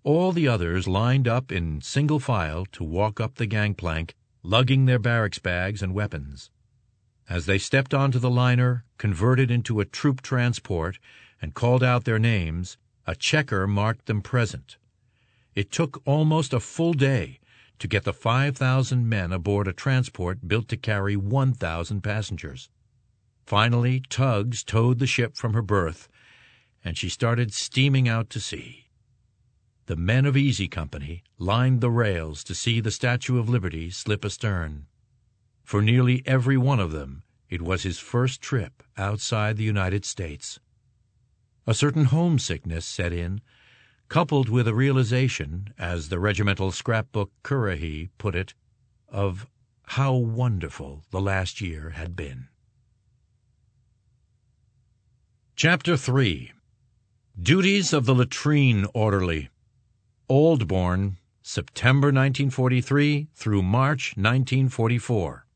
All the others lined up in single file to walk up the gangplank, lugging their barracks bags and weapons. As they stepped onto the liner, converted into a troop transport, and called out their names, a checker marked them present. It took almost a full day to get the 5,000 men aboard a transport built to carry 1,000 passengers. Finally, tugs towed the ship from her berth, and she started steaming out to sea. The men of Easy Company lined the rails to see the Statue of Liberty slip astern. For nearly every one of them, it was his first trip outside the United States. A certain homesickness set in, coupled with a realization, as the regimental scrapbook Currahee put it, of how wonderful the last year had been. Chapter 3. Duties of the Latrine Orderly. Oldbourne, September 1943 through March 1944.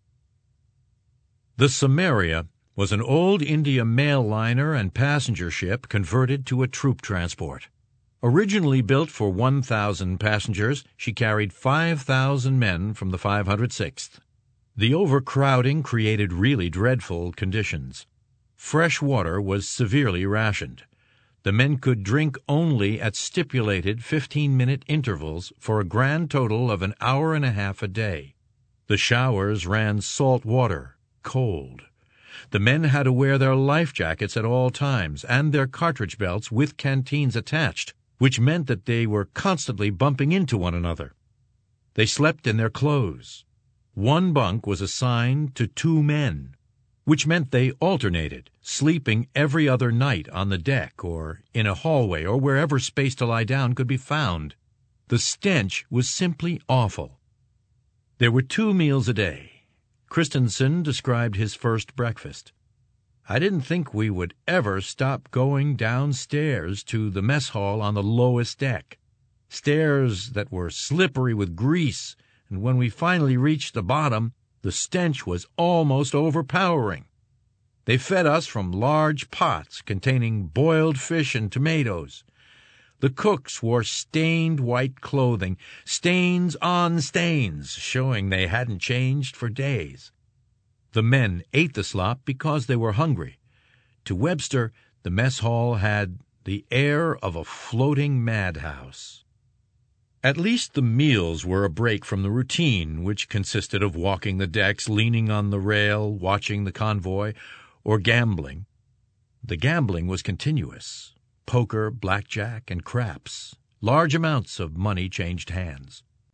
The Samaria was an old India mail liner and passenger ship converted to a troop transport. Originally built for 1,000 passengers, she carried 5,000 men from the 506th. The overcrowding created really dreadful conditions. Fresh water was severely rationed. The men could drink only at stipulated 15-minute intervals for a grand total of an hour and a half a day. The showers ran salt water, cold. The men had to wear their life jackets at all times and their cartridge belts with canteens attached, which meant that they were constantly bumping into one another. They slept in their clothes. One bunk was assigned to 2 men, which meant they alternated, sleeping every other night on the deck or in a hallway or wherever space to lie down could be found. The stench was simply awful. There were 2 meals a day. Christensen described his first breakfast. "I didn't think we would ever stop going downstairs to the mess hall on the lowest deck. Stairs that were slippery with grease, and when we finally reached the bottom, the stench was almost overpowering. They fed us from large pots containing boiled fish and tomatoes. The cooks wore stained white clothing, stains on stains, showing they hadn't changed for days. The men ate the slop because they were hungry. To Webster, the mess hall had the air of a floating madhouse." At least the meals were a break from the routine, which consisted of walking the decks, leaning on the rail, watching the convoy, or gambling. The gambling was continuous. Poker, blackjack, and craps. Large amounts of money changed hands.